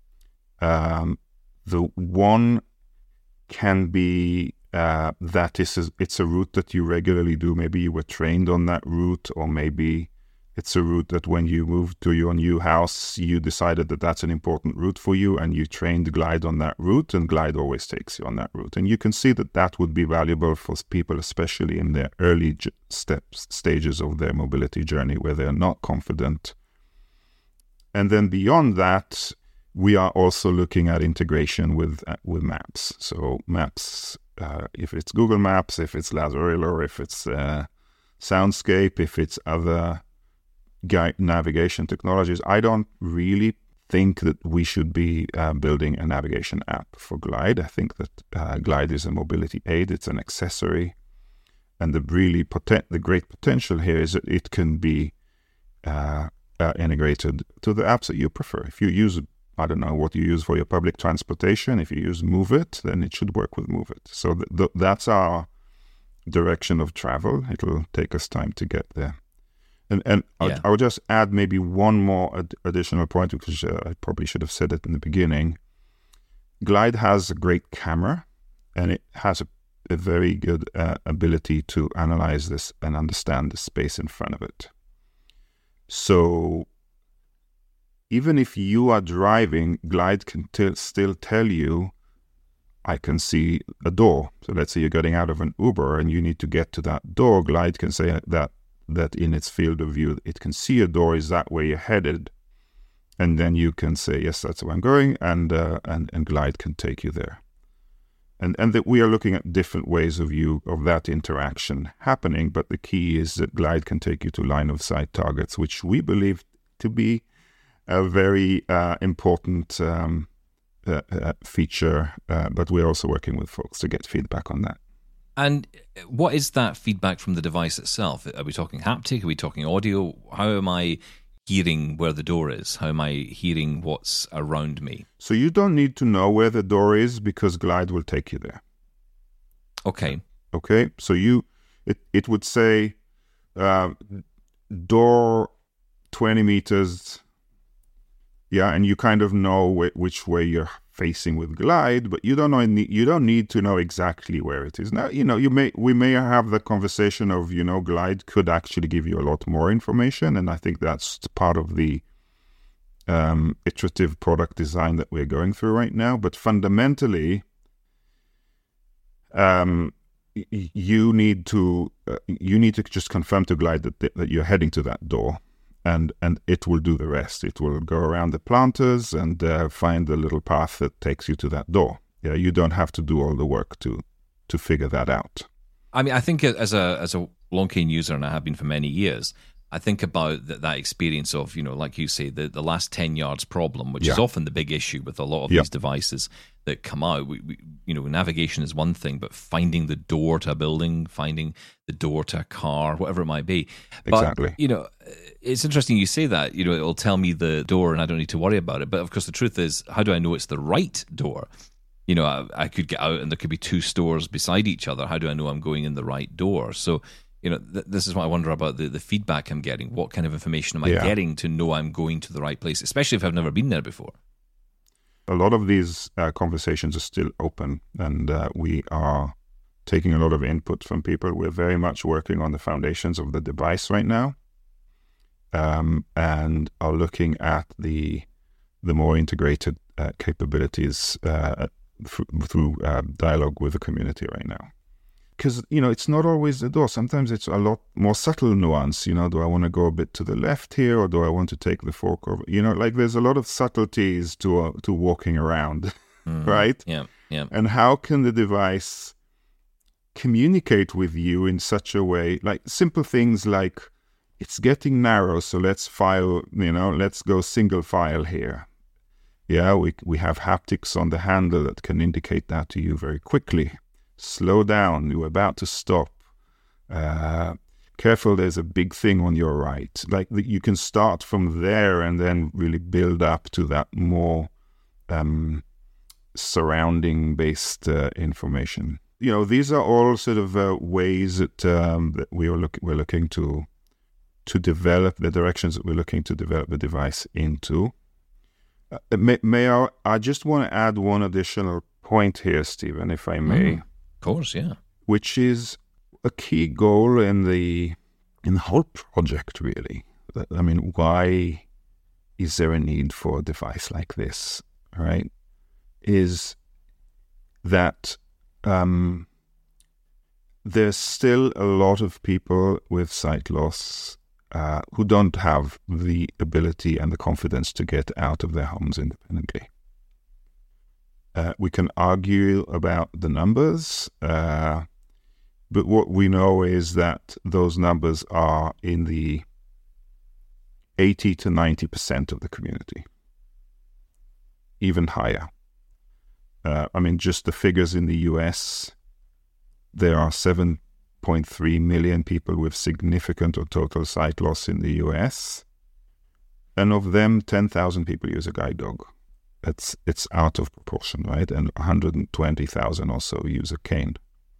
Um, the one can be Uh, that is, a, it's a route that you regularly do. Maybe you were trained on that route, or maybe it's a route that when you moved to your new house, you decided that that's an important route for you, and you trained Glide on that route, and Glide always takes you on that route. And you can see that that would be valuable for people, especially in their early j- steps, stages of their mobility journey, where they're not confident. And then beyond that, we are also looking at integration with uh, with maps. So maps, Uh, if it's Google Maps, if it's Lazarillo, if it's uh, Soundscape, if it's other guide navigation technologies, I don't really think that we should be uh, building a navigation app for Glide. I think that uh, Glide is a mobility aid. It's an accessory. And the really poten- the great potential here is that it can be uh, uh, integrated to the apps that you prefer. If you use I don't know what you use for your public transportation. If you use MoveIt, then it should work with MoveIt. So th- th- that's our direction of travel. It'll take us time to get there. And and yeah. I'll, I'll just add maybe one more ad- additional point, because uh, I probably should have said it in the beginning. Glide has a great camera, and it has a, a very good uh, ability to analyze this and understand the space in front of it. So even if you are driving, Glide can t- still tell you, I can see a door. So let's say you're getting out of an Uber and you need to get to that door. Glide can say that that in its field of view, it can see a door. Is that where you're headed? And then you can say, yes, that's where I'm going, and uh, and and Glide can take you there. And and that we are looking at different ways of view of that interaction happening. But the key is that Glide can take you to line of sight targets, which we believe to be a very uh, important um, uh, uh, feature, uh, but we're also working with folks to get feedback on that. And what is that feedback from the device itself? Are we talking haptic? Are we talking audio? How am I hearing where the door is? How am I hearing what's around me? So you don't need to know where the door is, because Glide will take you there. Okay. Okay. So you, it, it would say uh, door twenty meters Yeah, and you kind of know wh- which way you're facing with Glide, but you don't know you don't need to know exactly where it is. Now, you know, you may we may have the conversation of, you know, Glide could actually give you a lot more information, and I think that's part of the um, iterative product design that we're going through right now. But fundamentally, um, y- you need to uh, you need to just confirm to Glide that that you're heading to that door. And and it will do the rest. It will go around the planters and uh, find the little path that takes you to that door. Yeah, you don't have to do all the work to to figure that out. I mean, I think as a as a Longchain user, and I have been for many years, I think about that, that experience of, you know, like you say, the, the last ten yards problem, which Yeah. is often the big issue with a lot of Yeah. these devices that come out. We, we, you know, navigation is one thing, but finding the door to a building, finding the door to a car, whatever it might be. But, Exactly. you know, it's interesting you say that. You know, it'll tell me the door and I don't need to worry about it. But of course, the truth is, how do I know it's the right door? You know, I, I could get out and there could be two stores beside each other. How do I know I'm going in the right door? So, you know, th- this is what I wonder about the, the feedback I'm getting. What kind of information am I Yeah. getting to know I'm going to the right place, especially if I've never been there before? A lot of these uh, conversations are still open, and uh, we are taking a lot of input from people. We're very much working on the foundations of the device right now, um, and are looking at the the more integrated uh, capabilities uh, through, through uh, dialogue with the community right now. Because, you know, it's not always the door. Sometimes it's a lot more subtle nuance. You know, do I want to go a bit to the left here, or do I want to take the fork over? You know, like there's a lot of subtleties to uh, to walking around, Mm, right? Yeah, yeah. And how can the device communicate with you in such a way, like simple things like, it's getting narrow, so let's file, you know, let's go single file here. Yeah, we we have haptics on the handle that can indicate that to you very quickly. Slow down, you're about to stop. Uh, careful, there's a big thing on your right. Like you can start from there and then really build up to that more um, surrounding-based uh, information. You know, these are all sort of uh, ways that um, that we are look we're looking to to develop the directions that we're looking to develop the device into. Uh, may, may I, I just want to add one additional point here, Stephen, if I may. Mm, of course, yeah. Which is a key goal in the in the whole project, really. I mean, why is there a need for a device like this, right? Is that um, there's still a lot of people with sight loss uh, who don't have the ability and the confidence to get out of their homes independently. Uh, we can argue about the numbers, uh, but what we know is that those numbers are in the eighty to ninety percent of the community, even higher. Uh, I mean, just the figures in the U S, there are seven point three million people with significant or total sight loss in the U S, and of them, ten thousand people use a guide dog. It's it's out of proportion, right? And one hundred twenty thousand also use a cane.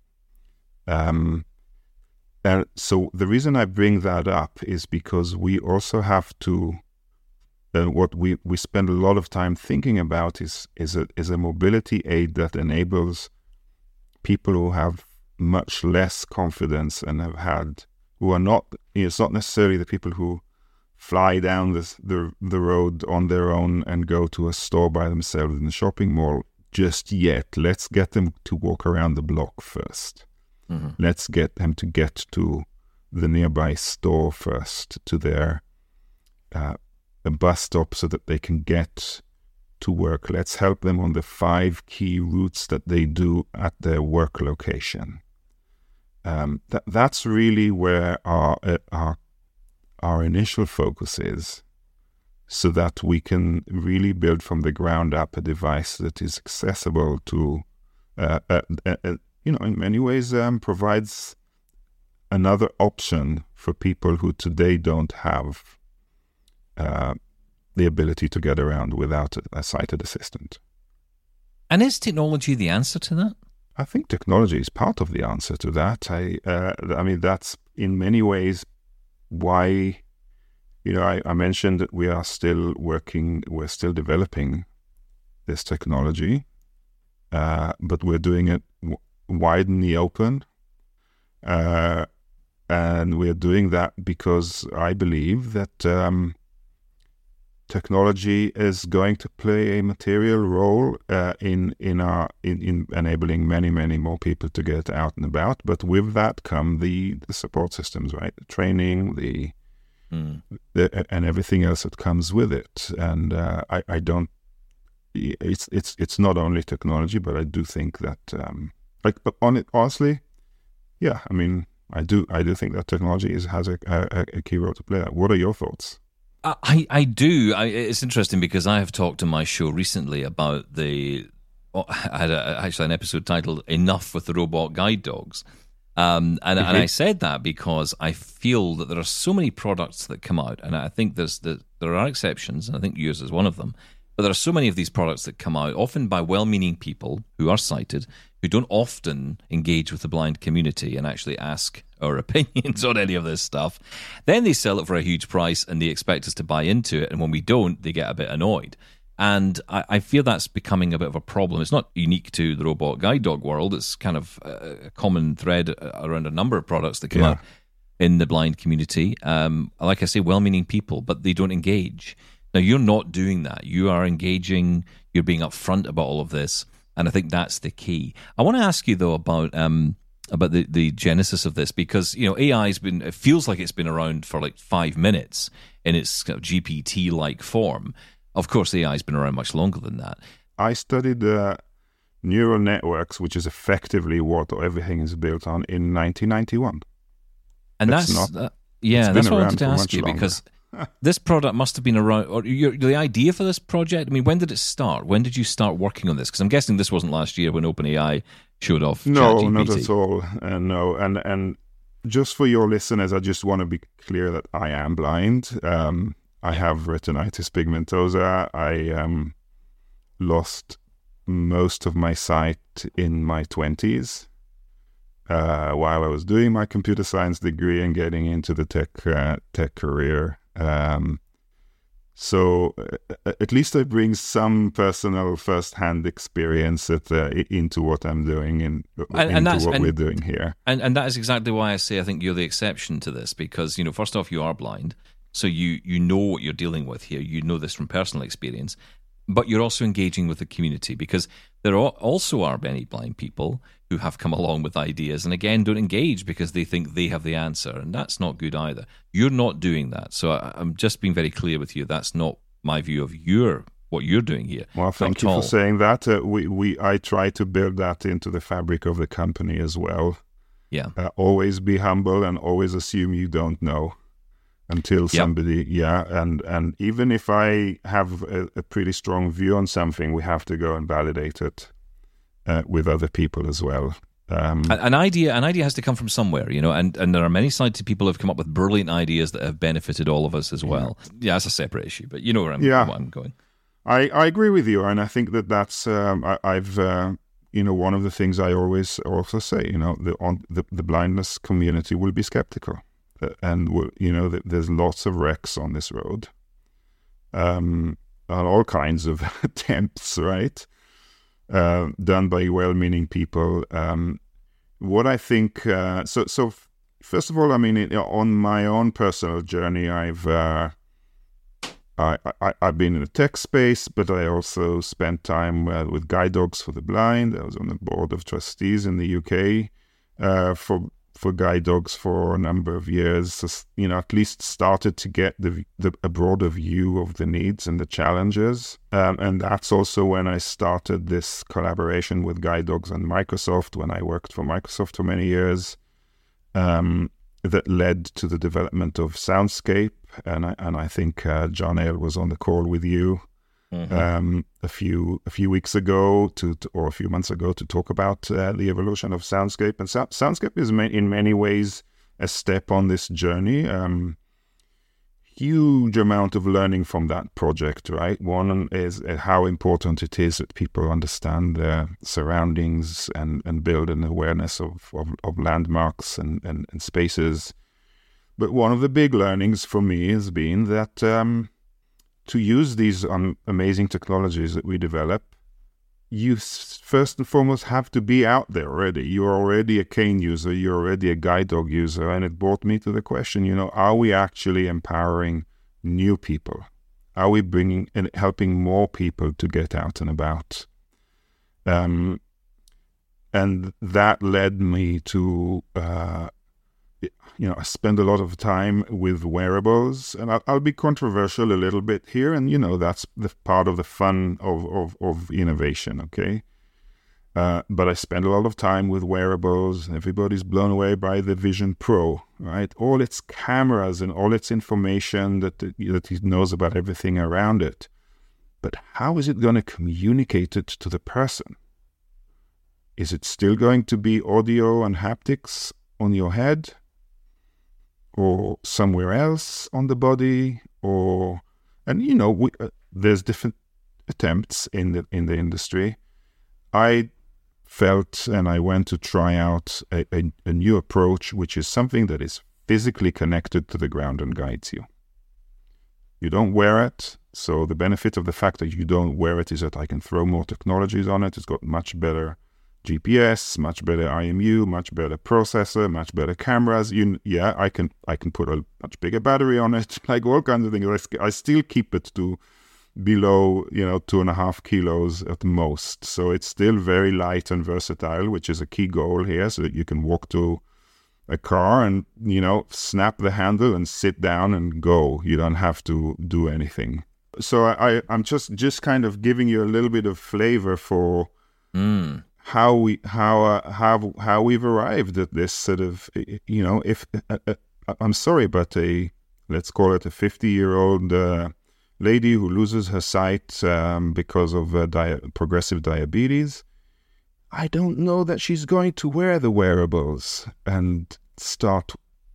Um, and so the reason I bring that up is because we also have to, uh, what we, we spend a lot of time thinking about is is a, is a mobility aid that enables people who have much less confidence and have had, who are not, you know, it's not necessarily the people who fly down the, the the road on their own and go to a store by themselves in the shopping mall just yet. Let's get them to walk around the block first. Mm-hmm. Let's get them to get to the nearby store first, to their uh, a bus stop so that they can get to work. Let's help them on the five key routes that they do at their work location. Um, that that's really where our uh, our our initial focus is, so that we can really build from the ground up a device that is accessible to, uh, uh, uh, uh, you know, in many ways um, provides another option for people who today don't have uh, the ability to get around without a, a sighted assistant. And is technology the answer to that? I think technology is part of the answer to that. I, uh, I mean, that's in many ways why you know, I, I mentioned that we are still working, we're still developing this technology, uh, but we're doing it w- wide in the open. Uh, and we're doing that because I believe that um, technology is going to play a material role uh, in in our in, in enabling many many more people to get out and about. But with that come the, the support systems, right? The training, the, mm. the and everything else that comes with it. And uh, I I don't. It's it's it's not only technology, but I do think that um, like on it honestly, yeah. I mean, I do I do think that technology is has a, a, a key role to play. What are your thoughts? I, I do. I, it's interesting because I have talked on my show recently about the. I had a, actually an episode titled "Enough with the Robot Guide Dogs," um, and, mm-hmm. and I said that because I feel that there are so many products that come out, and I think there's the, there are exceptions, and I think yours is one of them. But there are so many of these products that come out, often by well-meaning people who are sighted, who don't often engage with the blind community and actually ask our opinions on any of this stuff. Then they sell it for a huge price and they expect us to buy into it. And when we don't, they get a bit annoyed. And I, I feel that's becoming a bit of a problem. It's not unique to the robot guide dog world. It's kind of a common thread around a number of products that come yeah. out in the blind community. Um, like I say, well-meaning people, but they don't engage. Now, you're not doing that. You are engaging. You're being upfront about all of this. And I think that's the key. I want to ask you, though, about um, about the, the genesis of this, because, you know, A I has been, it feels like it's been around for like five minutes in its kind of G P T-like form. Of course, A I has been around much longer than that. I studied uh, neural networks, which is effectively what everything is built on, in nineteen ninety-one. And that's, that's not, uh, yeah, that's what I wanted to ask you, longer. Because this product must have been around, or your, the idea for this project, I mean, when did it start? When did you start working on this? Because I'm guessing this wasn't last year when OpenAI showed off No, ChatGPT. Not at all. Uh, no, and and just for your listeners, I just want to be clear that I am blind. Um, I have retinitis pigmentosa. I um, lost most of my sight in my twenties uh, while I was doing my computer science degree and getting into the tech uh, tech career. Um, so uh, at least I bring some personal first-hand experience at, uh, into what I'm doing and, and into and what and, we're doing here. And and that is exactly why I say I think you're the exception to this, because, you know, first off, you are blind, so you you know what you're dealing with here. You know this from personal experience, but you're also engaging with the community, because there are also are many blind people who have come along with ideas and, again, don't engage because they think they have the answer, and that's not good either. You're not doing that. So I, I'm just being very clear with you. That's not my view of your what you're doing here. Well, thank you for saying that. Uh, we, we I try to build that into the fabric of the company as well. Yeah. Uh, always be humble and always assume you don't know until somebody, yep. yeah. And, and even if I have a, a pretty strong view on something, we have to go and validate it. Uh, with other people as well. Um, an, an idea an idea has to come from somewhere, you know, and, and there are many sighted people who have come up with brilliant ideas that have benefited all of us as well. Yeah, yeah, it's a separate issue, but you know where I'm, yeah. where I'm going. I, I agree with you, and I think that that's, um, I, I've, uh, you know, one of the things I always also say, you know, the, on, the, the blindness community will be skeptical. Uh, and, will, you know, the, there's lots of wrecks on this road. Um, on all kinds of attempts, right? Uh, done by well-meaning people. Um, what I think, uh, so so f- first of all, I mean, it, on my own personal journey, I've uh, I, I I've been in the tech space, but I also spent time uh, with Guide Dogs for the Blind. I was on the board of trustees in the U K uh, for for Guide Dogs for a number of years. So, you know, at least started to get the, the a broader view of the needs and the challenges. Um, and that's also when I started this collaboration with Guide Dogs and Microsoft, when I worked for Microsoft for many years, um, that led to the development of Soundscape. And I, and I think uh, John Ale was on the call with you mm-hmm. um, a few a few weeks ago to, to or a few months ago to talk about uh, the evolution of Soundscape. And so, Soundscape is ma- in many ways a step on this journey. Um, huge amount of learning from that project, right? One is how important it is that people understand their surroundings and, and build an awareness of, of, of landmarks and, and, and spaces. But one of the big learnings for me has been that um, to use these um, amazing technologies that we develop, you s- first and foremost have to be out there already. You're already a cane user, you're already a guide dog user, and it brought me to the question, you know, are we actually empowering new people? Are we bringing and helping more people to get out and about? Um, and that led me to, uh, you know, I spend a lot of time with wearables, and I'll, I'll be controversial a little bit here, and, you know, that's the part of the fun of, of, of innovation, okay? Uh, but I spend a lot of time with wearables. Everybody's blown away by the Vision Pro, right? All its cameras and all its information that, that it knows about everything around it. But how is it going to communicate it to the person? Is it still going to be audio and haptics on your head? Or somewhere else on the body? Or, and you know, we, uh, there's different attempts in the in the industry. I felt, and I went to try out a, a, a new approach, which is something that is physically connected to the ground and guides you. You don't wear it, so the benefit of the fact that you don't wear it is that I can throw more technologies on it. It's got much better G P S, much better I M U, much better processor, much better cameras. You, yeah, I can I can put a much bigger battery on it, like all kinds of things. I, I still keep it to below, you know, two and a half kilos at most. So it's still very light and versatile, which is a key goal here, so that you can walk to a car and, you know, snap the handle and sit down and go. You don't have to do anything. So I, I'm just, just kind of giving you a little bit of flavor for Mm. how we how uh, how how we've arrived at this sort of, you know, if uh, uh, I'm sorry, but a let's call it a fifty-year-old uh, lady who loses her sight um, because of uh, di- progressive diabetes, I don't know that she's going to wear the wearables and start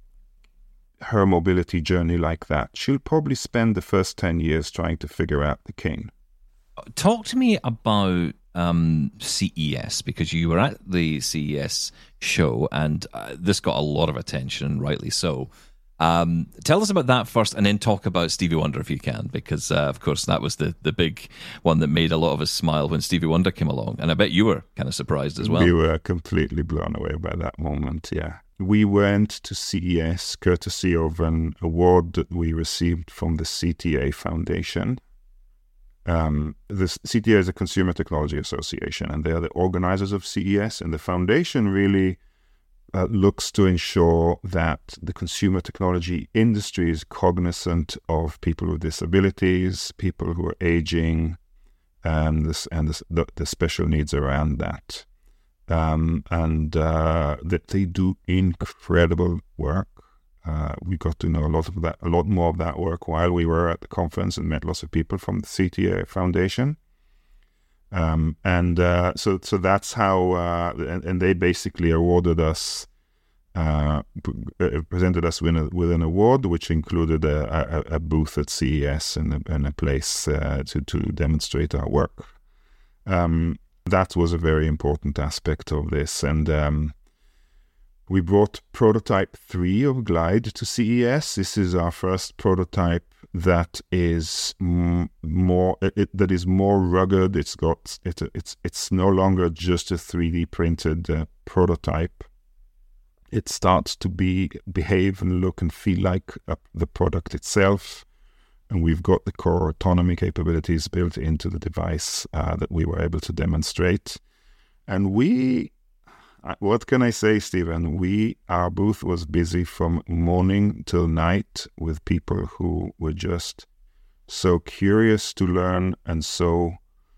her mobility journey like that. She'll probably spend the first ten years trying to figure out the cane. Talk to me about um, C E S, because you were at the C E S show, and uh, this got a lot of attention, rightly so. Um, tell us about that first, and then talk about Stevie Wonder if you can, because uh, of course that was the, the big one that made a lot of us smile when Stevie Wonder came along, and I bet you were kind of surprised as well. We were completely blown away by that moment, yeah. We went to C E S courtesy of an award that we received from the C T A Foundation. Um, the C T A is a Consumer Technology Association, and they are the organizers of C E S, and the foundation really uh, looks to ensure that the consumer technology industry is cognizant of people with disabilities, people who are aging, and this and this, the, the special needs around that. Um, and uh, that they do incredible work. Uh, we got to know a lot of that, a lot more of that work while we were at the conference, and met lots of people from the C T A Foundation. Um, and uh, so, so that's how, uh, and, and they basically awarded us, uh, p- presented us with, a, with an award, which included a, a, a booth at C E S and a, and a place uh, to to demonstrate our work. Um, that was a very important aspect of this, and um, we brought prototype three of Glide to C E S. This is our first prototype that is m- more it, that is more rugged. It's got it, it's it's no longer just a three D printed uh, prototype. It starts to be behave and look and feel like uh, the product itself. And we've got the core autonomy capabilities built into the device uh, that we were able to demonstrate. And we, what can I say, Stephen? We, our booth was busy from morning till night with people who were just so curious to learn and so,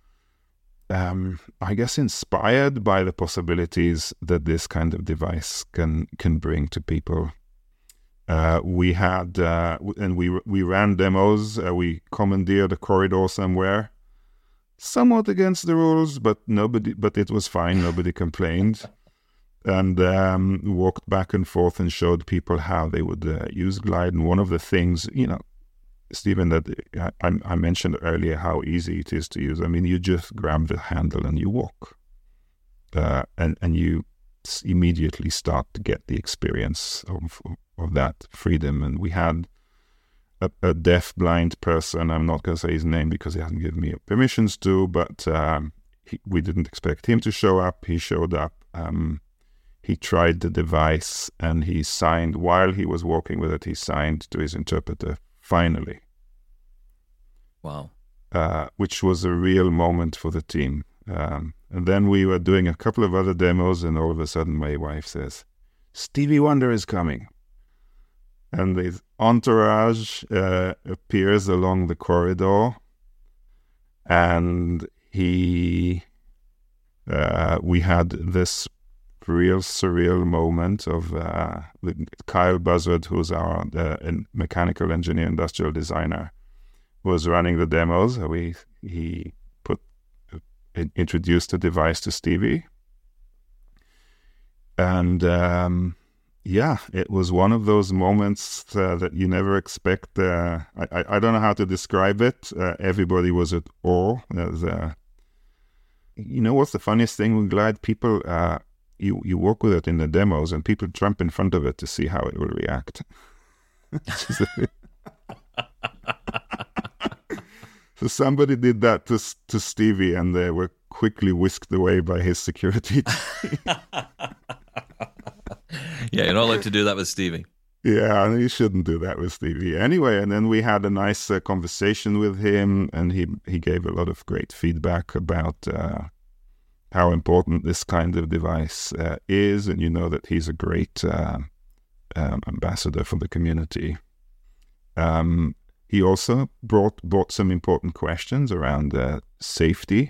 um, I guess, inspired by the possibilities that this kind of device can can bring to people. Uh, we had, uh, and we we ran demos. Uh, we commandeered a corridor somewhere, somewhat against the rules, but nobody. But it was fine. Nobody complained, and um, walked back and forth and showed people how they would uh, use Glide. And one of the things, you know, Stephen, that I, I mentioned earlier, how easy it is to use. I mean, you just grab the handle and you walk, uh, and and you immediately start to get the experience of of that freedom. And we had a, a deaf-blind person. I'm not going to say his name because he hasn't given me permissions to, but um, he, we didn't expect him to show up. He showed up. Um, he tried the device and he signed, while he was walking with it, he signed to his interpreter, finally. Wow. Uh, which was a real moment for the team. Um, and then we were doing a couple of other demos, and all of a sudden my wife says, Stevie Wonder is coming. And his entourage uh, appears along the corridor, and he, uh, we had this real surreal moment of uh, Kyle Buzzard, who's our uh, mechanical engineer, industrial designer, was running the demos. We he put uh, introduced the device to Stevie, and um, yeah, it was one of those moments uh, that you never expect. Uh, I, I I don't know how to describe it. Uh, everybody was at awe. There's, uh, you know what's the funniest thing with Glide? People, uh, you you work with it in the demos, and people jump in front of it to see how it will react. So somebody did that to to Stevie, and they were quickly whisked away by his security team. Yeah, you're not allowed to do that with Stevie. Yeah, you shouldn't do that with Stevie. Anyway, and then we had a nice uh, conversation with him, and he, he gave a lot of great feedback about uh, how important this kind of device uh, is, and you know that he's a great uh, um, ambassador for the community. Um, he also brought, brought some important questions around uh, safety.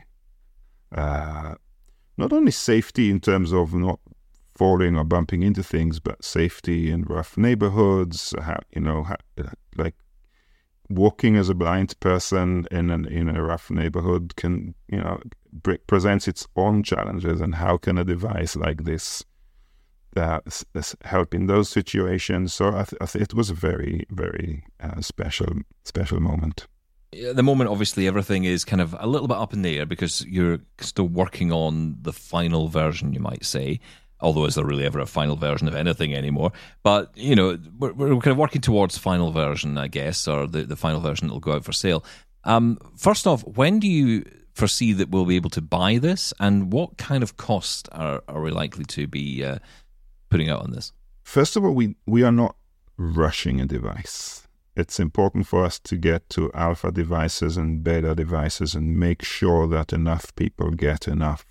Uh, not only safety in terms of not falling or bumping into things, but safety in rough neighborhoods, how, you know, how, like walking as a blind person in an, in a rough neighborhood can, you know, presents its own challenges, and how can a device like this uh, help in those situations? So I, th- I th- it was a very, very uh, special, special moment. At the moment, obviously, everything is kind of a little bit up in the air because you're still working on the final version, you might say. Although, is there really ever a final version of anything anymore? But, you know, we're, we're kind of working towards final version, I guess, or the, the final version that will go out for sale. Um, first off, when do you foresee that we'll be able to buy this, and what kind of cost are, are we likely to be uh, putting out on this? First of all, we, we are not rushing a device. It's important for us to get to alpha devices and beta devices and make sure that enough people get enough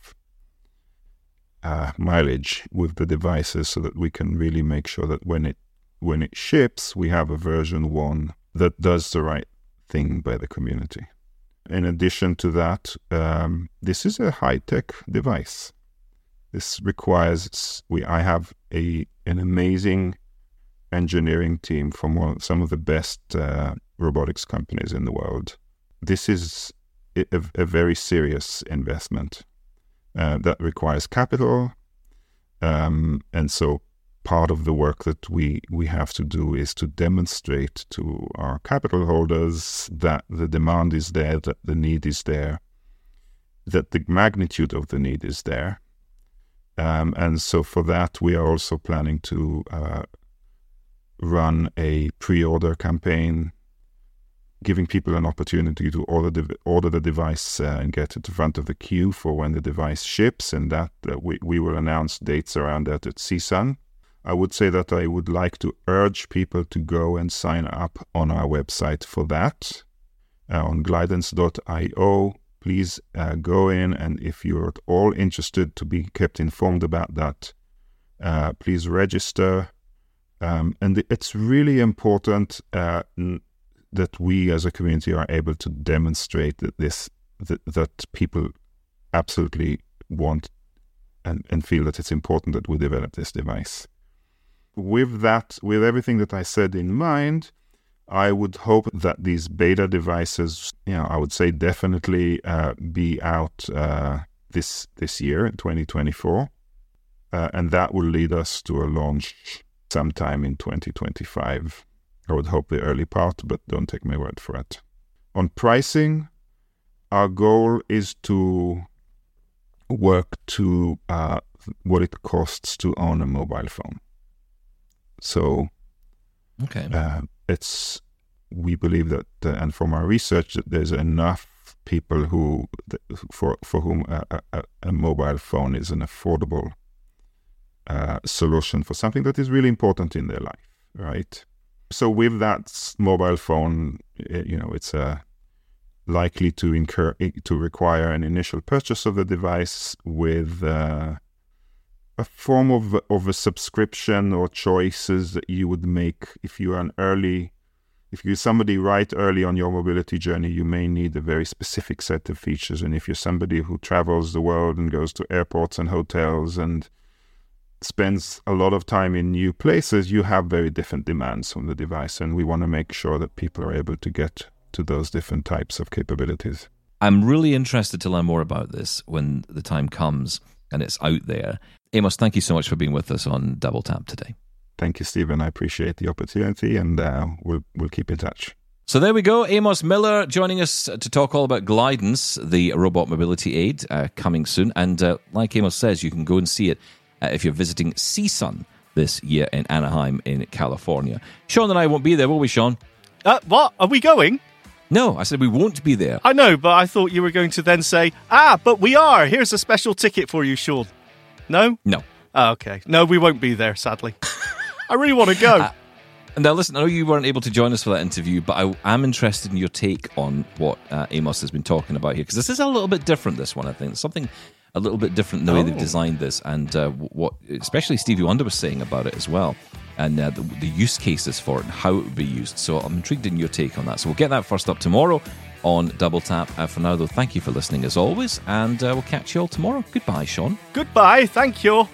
Uh, mileage with the devices, so that we can really make sure that when it when it ships, we have a version one that does the right thing by the community. In addition to that, um, this is a high-tech device. This requires we. I have a an amazing engineering team from one, some of the best uh, robotics companies in the world. This is a, a very serious investment. Uh, that requires capital, um, and so part of the work that we, we have to do is to demonstrate to our capital holders that the demand is there, that the need is there, that the magnitude of the need is there. Um, and so for that, we are also planning to uh, run a pre-order campaign, giving people an opportunity to order the, order the device uh, and get it in front of the queue for when the device ships, and that uh, we, we will announce dates around that at C S U N. I would say that I would like to urge people to go and sign up on our website for that, uh, on glidance dot io. Please uh, go in, and if you're at all interested to be kept informed about that, uh, please register. Um, and it's really important uh, n- that we as a community are able to demonstrate that this that, that people absolutely want and, and feel that it's important that we develop this device. With that, with everything that I said in mind, I would hope that these beta devices, you know, I would say definitely uh, be out uh, this this year in twenty twenty-four, uh, and that will lead us to a launch sometime in twenty twenty-five. I would hope the early part, but don't take my word for it. On pricing, our goal is to work to uh, what it costs to own a mobile phone. So, okay, uh, it's we believe that, uh, and from our research, that there's enough people who for for whom a, a, a mobile phone is an affordable uh, solution for something that is really important in their life, right? So with that mobile phone, you know, it's uh, likely to incur to require an initial purchase of the device with uh, a form of of a subscription or choices that you would make if you are an early. If you're somebody right early on your mobility journey, you may need a very specific set of features. And if you're somebody who travels the world and goes to airports and hotels and spends a lot of time in new places, you have very different demands from the device. And we want to make sure that people are able to get to those different types of capabilities. I'm really interested to learn more about this when the time comes and it's out there. Amos, thank you so much for being with us on Double Tap today. Thank you, Stephen. I appreciate the opportunity, and uh, we'll we'll keep in touch. So there we go. Amos Miller joining us to talk all about Glidance, the robot mobility aid, uh, coming soon. And uh, like Amos says, you can go and see it uh, if you're visiting C S U N this year in Anaheim in California. Sean and I won't be there, will we, Sean? Uh, what? Are we going? No, I said we won't be there. I know, but I thought you were going to then say, ah, but we are. Here's a special ticket for you, Sean. No? No. Oh, okay. No, we won't be there, sadly. I really want to go. Uh, now, listen, I know you weren't able to join us for that interview, but I am interested in your take on what uh, Amos has been talking about here, because this is a little bit different, this one, I think. It's something a little bit different in the way oh. they've designed this, and uh, what, especially Stevie Wonder was saying about it as well, and uh, the, the use cases for it and how it would be used. So I'm intrigued in your take on that. So we'll get that first up tomorrow on Double Tap. Uh, for now, though, thank you for listening as always, and uh, we'll catch you all tomorrow. Goodbye, Sean. Goodbye. Thank you.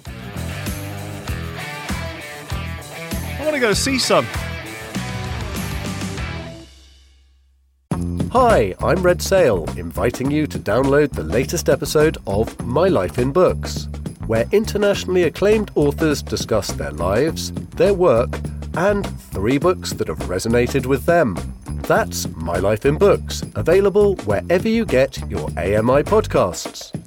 I want to go see some. Hi, I'm Red Sail, inviting you to download the latest episode of My Life in Books, where internationally acclaimed authors discuss their lives, their work, and three books that have resonated with them. That's My Life in Books, available wherever you get your A M I podcasts.